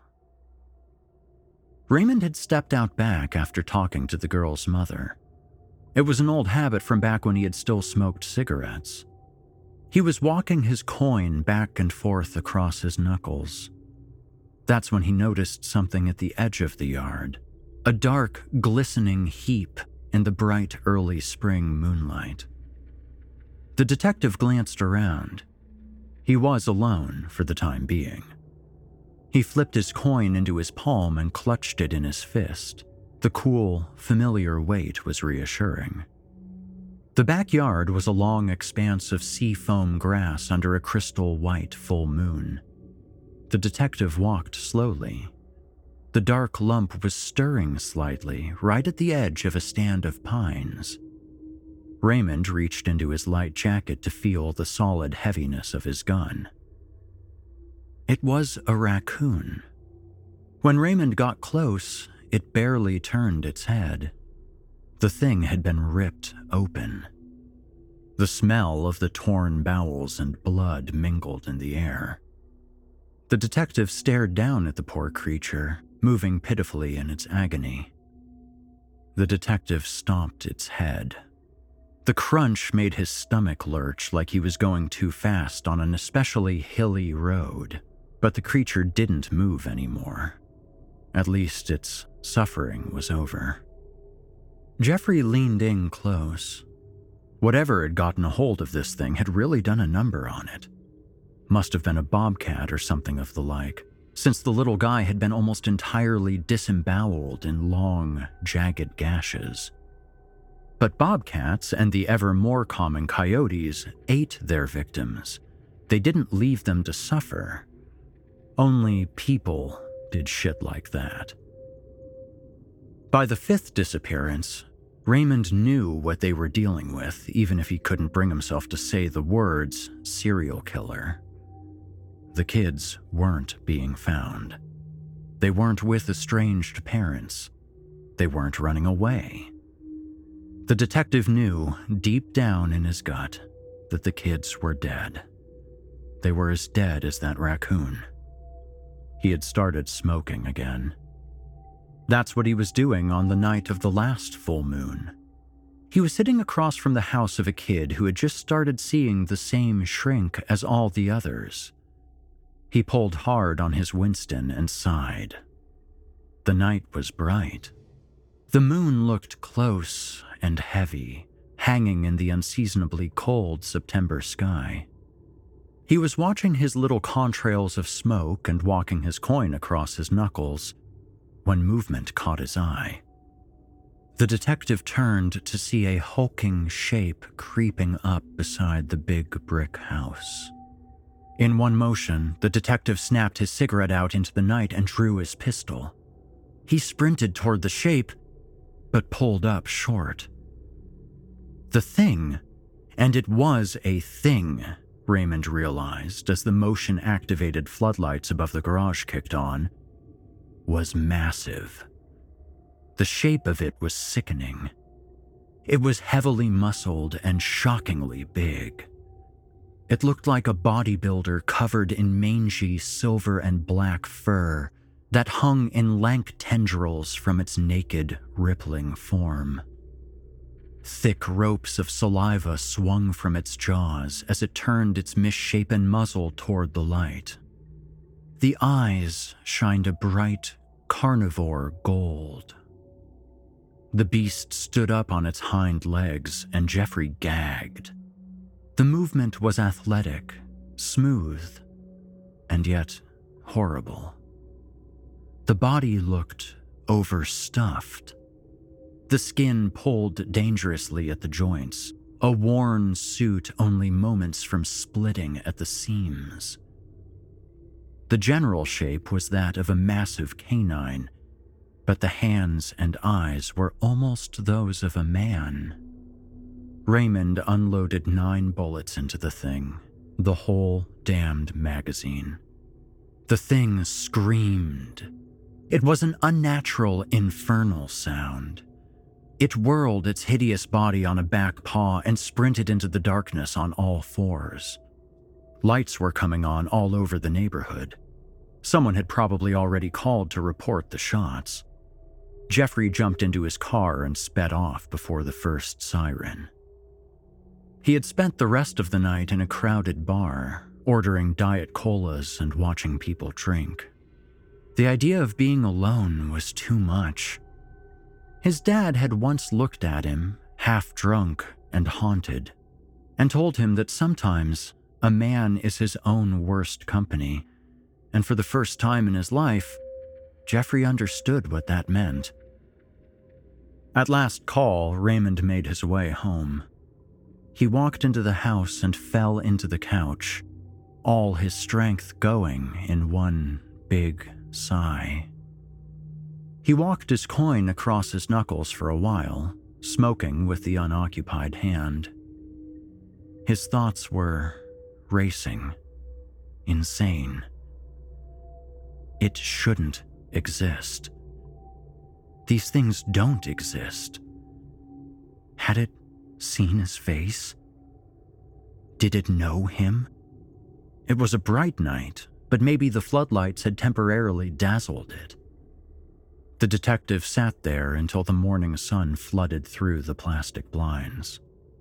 [SPEAKER 14] Raymond had stepped out back after talking to the girl's mother. It was an old habit from back when he had still smoked cigarettes. He was walking his coin back and forth across his knuckles. That's when he noticed something at the edge of the yard, a dark, glistening heap in the bright early spring moonlight. The detective glanced around. He was alone for the time being. He flipped his coin into his palm and clutched it in his fist. The cool, familiar weight was reassuring. The backyard was a long expanse of seafoam grass under a crystal white full moon. The detective walked slowly. The dark lump was stirring slightly, right at the edge of a stand of pines. Raymond reached into his light jacket to feel the solid heaviness of his gun. It was a raccoon. When Raymond got close, it barely turned its head. The thing had been ripped open. The smell of the torn bowels and blood mingled in the air. The detective stared down at the poor creature, moving pitifully in its agony. The detective stomped its head. The crunch made his stomach lurch like he was going too fast on an especially hilly road, but the creature didn't move anymore. At least its suffering was over. Jeffrey leaned in close. Whatever had gotten a hold of this thing had really done a number on it. Must have been a bobcat or something of the like, since the little guy had been almost entirely disemboweled in long, jagged gashes. But bobcats and the ever more common coyotes ate their victims. They didn't leave them to suffer. Only people did shit like that. By the fifth disappearance, Raymond knew what they were dealing with, even if he couldn't bring himself to say the words serial killer. The kids weren't being found. They weren't with estranged parents. They weren't running away. The detective knew, deep down in his gut, that the kids were dead. They were as dead as that raccoon. He had started smoking again. That's what he was doing on the night of the last full moon. He was sitting across from the house of a kid who had just started seeing the same shrink as all the others. He pulled hard on his Winston and sighed. The night was bright. The moon looked close and heavy, hanging in the unseasonably cold September sky. He was watching his little contrails of smoke and walking his coin across his knuckles when movement caught his eye. The detective turned to see a hulking shape creeping up beside the big brick house. In one motion, the detective snapped his cigarette out into the night and drew his pistol. He sprinted toward the shape, but pulled up short. The thing, and it was a thing, Raymond realized as the motion-activated floodlights above the garage kicked on, was massive. The shape of it was sickening. It was heavily muscled and shockingly big. It looked like a bodybuilder covered in mangy silver and black fur that hung in lank tendrils from its naked, rippling form. Thick ropes of saliva swung from its jaws as it turned its misshapen muzzle toward the light. The eyes shined a bright, carnivore gold. The beast stood up on its hind legs, and Jeffrey gagged. The movement was athletic, smooth, and yet horrible. The body looked overstuffed. The skin pulled dangerously at the joints, a worn suit only moments from splitting at the seams. The general shape was that of a massive canine, but the hands and eyes were almost those of a man. Raymond unloaded 9 bullets into the thing, the whole damned magazine. The thing screamed. It was an unnatural, infernal sound. It whirled its hideous body on a back paw and sprinted into the darkness on all fours. Lights were coming on all over the neighborhood. Someone had probably already called to report the shots. Jeffrey jumped into his car and sped off before the first siren. He had spent the rest of the night in a crowded bar, ordering Diet Colas and watching people drink. The idea of being alone was too much. His dad had once looked at him, half drunk and haunted, and told him that sometimes a man is his own worst company, and for the first time in his life, Jeffrey understood what that meant. At last call, Raymond made his way home. He walked into the house and fell into the couch, all his strength going in one big sigh. He walked his coin across his knuckles for a while, smoking with the unoccupied hand. His thoughts were racing, insane. It shouldn't exist. These things don't exist. Had it seen his face? Did it know him? It was a bright night, but maybe the floodlights had temporarily dazzled it. The detective sat there until the morning sun flooded through the plastic blinds.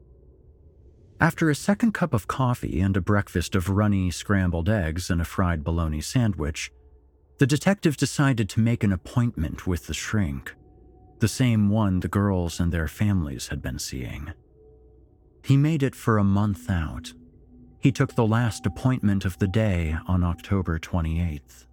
[SPEAKER 14] After a second cup of coffee and a breakfast of runny scrambled eggs and a fried bologna sandwich, the detective decided to make an appointment with the shrink, the same one the girls and their families had been seeing. He made it for a month out. He took the last appointment of the day on October 28th.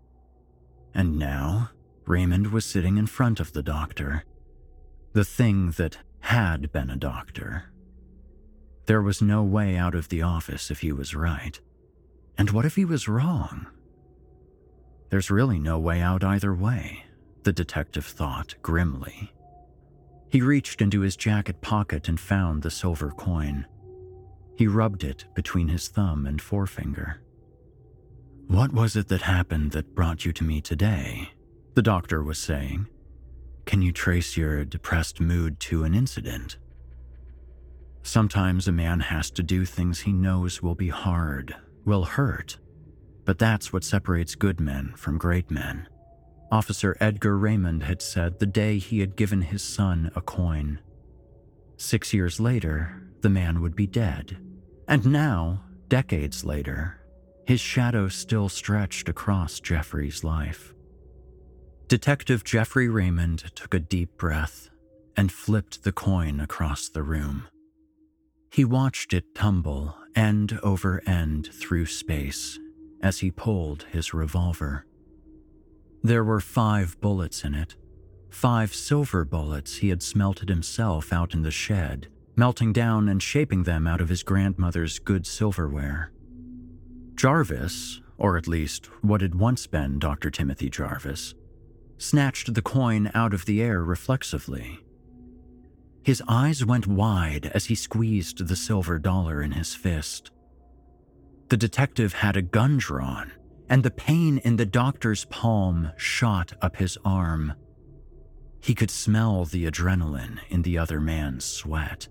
[SPEAKER 14] And now, Raymond was sitting in front of the doctor, the thing that had been a doctor. There was no way out of the office if he was right. And what if he was wrong? There's really no way out either way, the detective thought grimly. He reached into his jacket pocket and found the silver coin. He rubbed it between his thumb and forefinger. "What was it that happened that brought you to me today?" the doctor was saying. "Can you trace your depressed mood to an incident?" Sometimes a man has to do things he knows will be hard, will hurt, but that's what separates good men from great men. Officer Edgar Raymond had said the day he had given his son a coin. 6 years later, the man would be dead. And now, decades later, his shadow still stretched across Jeffrey's life. Detective Jeffrey Raymond took a deep breath and flipped the coin across the room. He watched it tumble end over end through space as he pulled his revolver. There were 5 bullets in it, 5 silver bullets he had smelted himself out in the shed, melting down and shaping them out of his grandmother's good silverware. Jarvis, or at least what had once been Dr. Timothy Jarvis, snatched the coin out of the air reflexively. His eyes went wide as he squeezed the silver dollar in his fist. The detective had a gun drawn, and the pain in the doctor's palm shot up his arm. He could smell the adrenaline in the other man's sweat.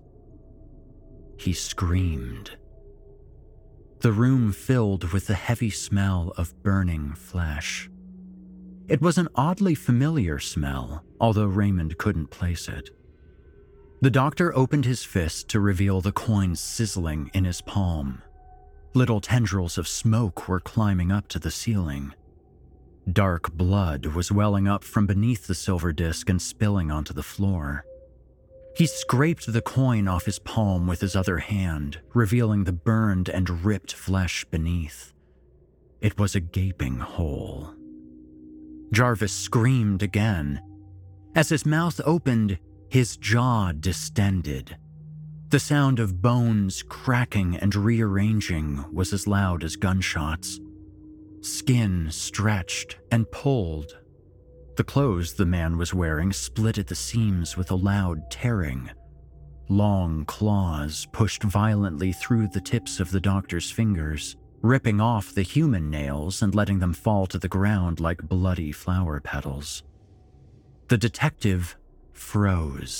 [SPEAKER 14] He screamed. The room filled with the heavy smell of burning flesh. It was an oddly familiar smell, although Raymond couldn't place it. The doctor opened his fist to reveal the coin sizzling in his palm. Little tendrils of smoke were climbing up to the ceiling. Dark blood was welling up from beneath the silver disc and spilling onto the floor. He scraped the coin off his palm with his other hand, revealing the burned and ripped flesh beneath. It was a gaping hole. Jarvis screamed again. As his mouth opened, his jaw distended. The sound of bones cracking and rearranging was as loud as gunshots. Skin stretched and pulled. The clothes the man was wearing split at the seams with a loud tearing. Long claws pushed violently through the tips of the doctor's fingers, ripping off the human nails and letting them fall to the ground like bloody flower petals. The detective froze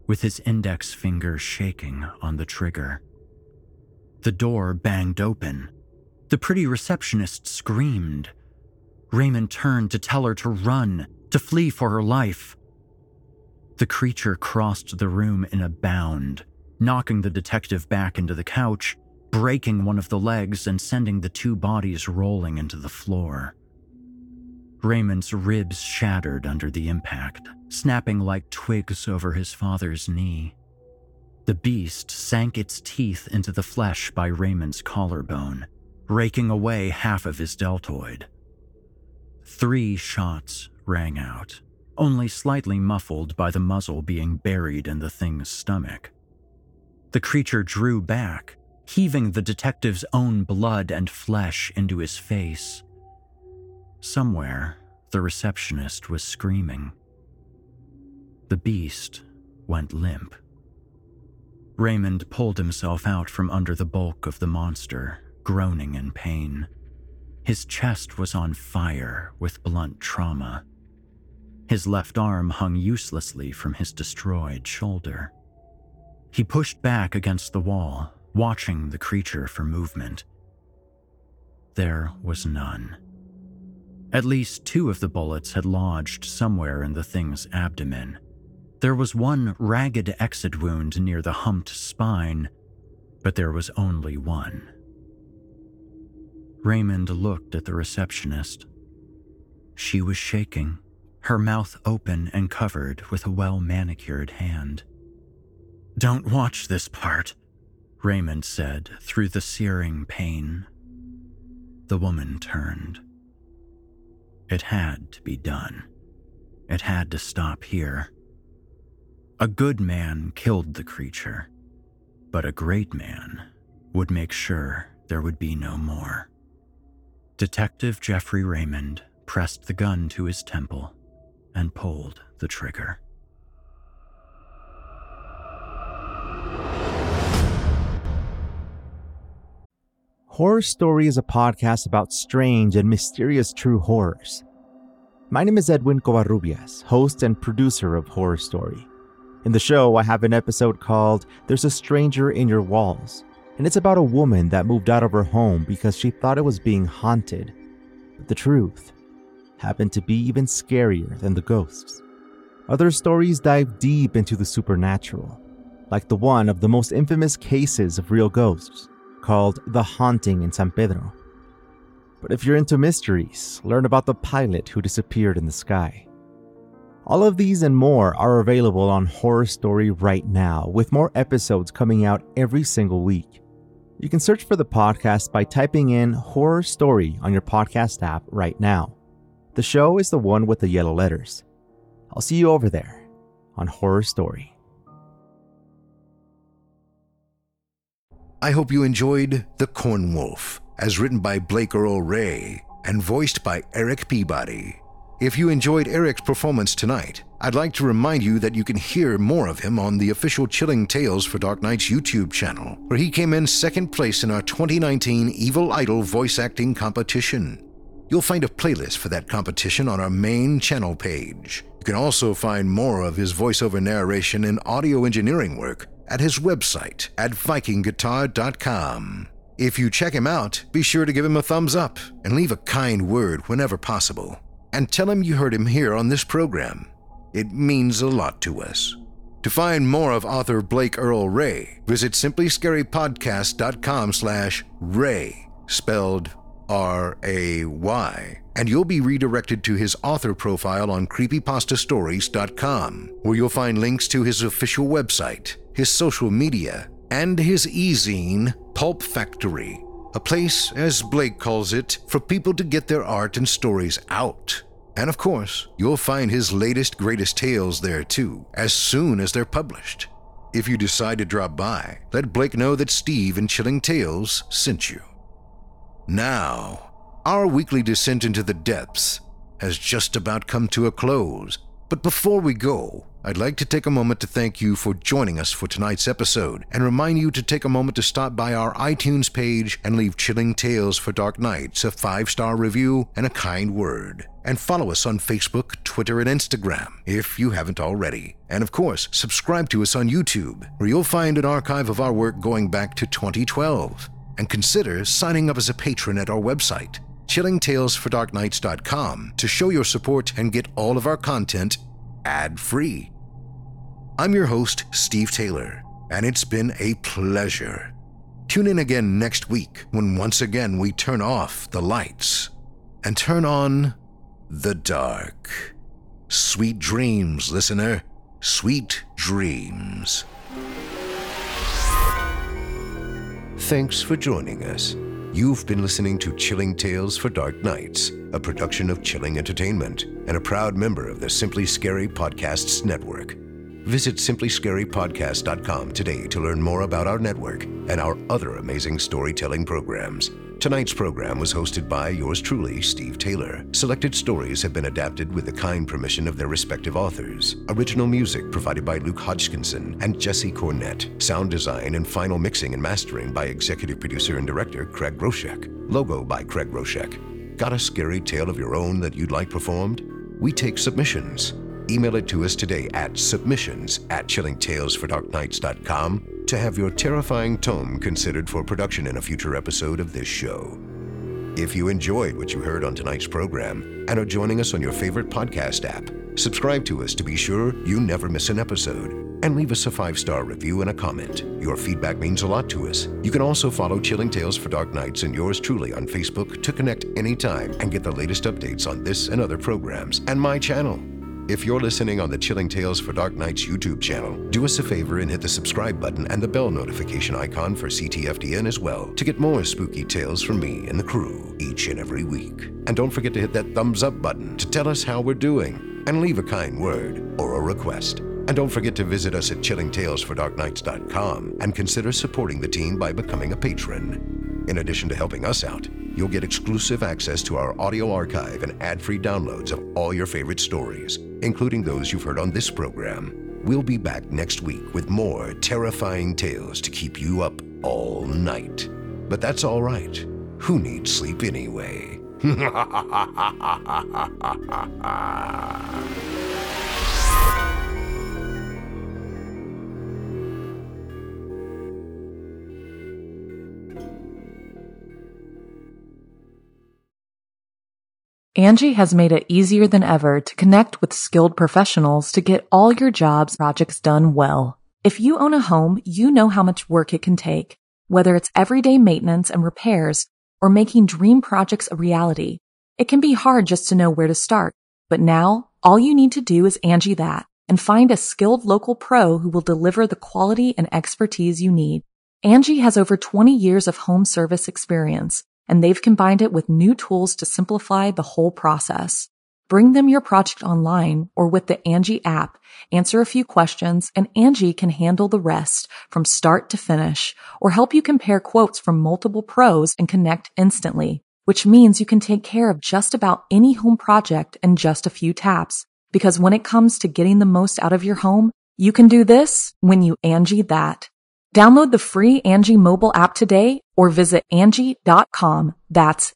[SPEAKER 14] with his index finger shaking on the trigger. The door banged open. The pretty receptionist screamed. Raymond turned to tell her to run, to flee for her life. The creature crossed the room in a bound, knocking the detective back into the couch, breaking one of the legs and sending the two bodies rolling into the floor. Raymond's ribs shattered under the impact, snapping like twigs over his father's knee. The beast sank its teeth into the flesh by Raymond's collarbone, raking away half of his deltoid. 3 shots rang out, only slightly muffled by the muzzle being buried in the thing's stomach. The creature drew back, heaving the detective's own blood and flesh into his face. Somewhere, the receptionist was screaming. The beast went limp. Raymond pulled himself out from under the bulk of the monster, groaning in pain. His chest was on fire with blunt trauma. His left arm hung uselessly from his destroyed shoulder. He pushed back against the wall, watching the creature for movement. There was none. At least 2 of the bullets had lodged somewhere in the thing's abdomen. There was one ragged exit wound near the humped spine, but there was only one. Raymond looked at the receptionist. She was shaking, her mouth open and covered with a well-manicured hand. "Don't watch this part," Raymond said through the searing pain. The woman turned. It had to be done. It had to stop here. A good man killed the creature, but a great man would make sure there would be no more. Detective Jeffrey Raymond pressed the gun to his temple and pulled the trigger.
[SPEAKER 3] Horror Story is a podcast about strange and mysterious true horrors. My name is Edwin Covarrubias, host and producer of Horror Story. In the show, I have an episode called There's a Stranger in Your Walls, and it's about a woman that moved out of her home because she thought it was being haunted. But the truth happened to be even scarier than the ghosts. Other stories dive deep into the supernatural, like the one of the most infamous cases of real ghosts, called The Haunting in San Pedro. But if you're into mysteries, learn about the pilot who disappeared in the sky. All of these and more are available on Horror Story right now, with more episodes coming out every single week. You can search for the podcast by typing in Horror Story on your podcast app right now. The show is the one with the yellow letters. I'll see you over there on Horror Story.
[SPEAKER 4] I hope you enjoyed The Corn Wolf, as written by Blake Earl Ray and voiced by Eric Peabody. If you enjoyed Eric's performance tonight, I'd like to remind you that you can hear more of him on the official Chilling Tales for Dark Nights YouTube channel, where he came in second place in our 2019 Evil Idol voice acting competition. You'll find a playlist for that competition on our main channel page. You can also find more of his voiceover narration and audio engineering work at his website at vikingguitar.com. If you check him out, be sure to give him a thumbs up and leave a kind word whenever possible. And tell him you heard him here on this program. It means a lot to us. To find more of author Blake Earl Ray, visit simplyscarypodcast.com/Ray, spelled R-A-Y, and you'll be redirected to his author profile on creepypastastories.com, where you'll find links to his official website, his social media, and his e-zine, Pulp Factory, a place, as Blake calls it, for people to get their art and stories out. And of course, you'll find his latest greatest tales there too, as soon as they're published. If you decide to drop by, let Blake know that Steve and Chilling Tales sent you. Now, our weekly descent into the depths has just about come to a close, but before we go, I'd like to take a moment to thank you for joining us for tonight's episode and remind you to take a moment to stop by our iTunes page and leave Chilling Tales for Dark Nights a 5-star review and a kind word. And follow us on Facebook, Twitter, and Instagram if you haven't already. And of course, subscribe to us on YouTube, where you'll find an archive of our work going back to 2012. And consider signing up as a patron at our website, chillingtalesfordarknights.com, to show your support and get all of our content ad-free. I'm your host, Steve Taylor, and it's been a pleasure. Tune in again next week when once again we turn off the lights and turn on the dark. Sweet dreams, listener. Sweet dreams. Thanks for joining us. You've been listening to Chilling Tales for Dark Nights, a production of Chilling Entertainment and a proud member of the Simply Scary Podcasts Network. Visit simplyscarypodcast.com today to learn more about our network and our other amazing storytelling programs. Tonight's program was hosted by yours truly, Steve Taylor. Selected stories have been adapted with the kind permission of their respective authors. Original music provided by Luke Hodgkinson and Jesse Cornett. Sound design and final mixing and mastering by executive producer and director Craig Groshek. Logo by Craig Groshek. Got a scary tale of your own that you'd like performed? We take submissions. Email it to us today at submissions@chillingtalesfordarknights.com to have your terrifying tome considered for production in a future episode of this show. If you enjoyed what you heard on tonight's program and are joining us on your favorite podcast app, subscribe to us to be sure you never miss an episode, and leave us a 5-star review and a comment. Your feedback means a lot to us. You can also follow Chilling Tales for Dark Nights and yours truly on Facebook to connect anytime and get the latest updates on this and other programs and my channel. If you're listening on the Chilling Tales for Dark Nights YouTube channel, do us a favor and hit the subscribe button and the bell notification icon for CTFDN as well to get more spooky tales from me and the crew each and every week. And don't forget to hit that thumbs up button to tell us how we're doing and leave a kind word or a request. And don't forget to visit us at chillingtalesfordarknights.com and consider supporting the team by becoming a patron. In addition to helping us out, you'll get exclusive access to our audio archive and ad-free downloads of all your favorite stories, including those you've heard on this program. We'll be back next week with more terrifying tales to keep you up all night. But that's all right. Who needs sleep anyway?
[SPEAKER 1] Angie has made it easier than ever to connect with skilled professionals to get all your jobs projects done well. If you own a home, you know how much work it can take, whether it's everyday maintenance and repairs or making dream projects a reality. It can be hard just to know where to start, but now all you need to do is Angie that and find a skilled local pro who will deliver the quality and expertise you need. Angie has over 20 years of home service experience, and they've combined it with new tools to simplify the whole process. Bring them your project online or with the Angie app, answer a few questions, and Angie can handle the rest from start to finish, or help you compare quotes from multiple pros and connect instantly, which means you can take care of just about any home project in just a few taps. Because when it comes to getting the most out of your home, you can do this when you Angie that. Download the free Angie mobile app today or visit Angie.com. That's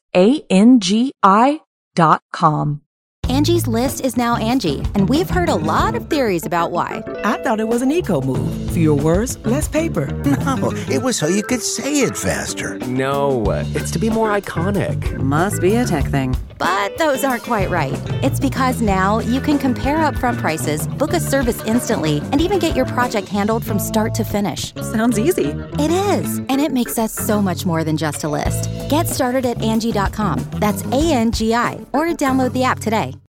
[SPEAKER 1] ANGI.com.
[SPEAKER 9] Angie's List is now Angie, and we've heard a lot of theories about why.
[SPEAKER 10] I thought it was an eco move. Fewer words, less paper.
[SPEAKER 11] No, it was so you could say it faster.
[SPEAKER 12] No, it's to be more iconic.
[SPEAKER 13] Must be a tech thing.
[SPEAKER 9] But those aren't quite right. It's because now you can compare upfront prices, book a service instantly, and even get your project handled from start to finish.
[SPEAKER 13] Sounds easy.
[SPEAKER 9] It is, and it makes us so much more than just a list. Get started at Angie.com. That's ANGI, or download the app today.